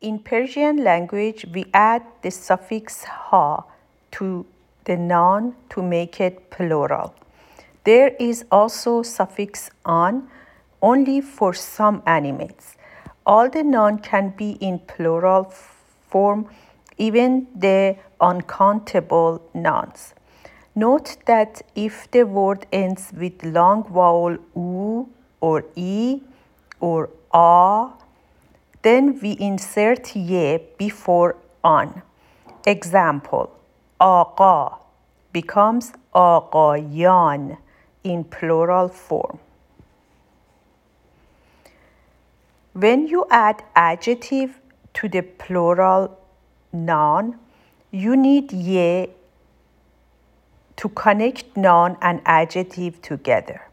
In Persian language, we add the suffix ha to the noun to make it plural. There is also suffix an only for some animates. All the noun can be in plural form, even the uncountable nouns. Note that if the word ends with long vowel u or e or a, then we insert ye before an. Example, آقا becomes آقایان in plural form. When you add adjective to the plural noun, you need ye to connect noun and adjective together.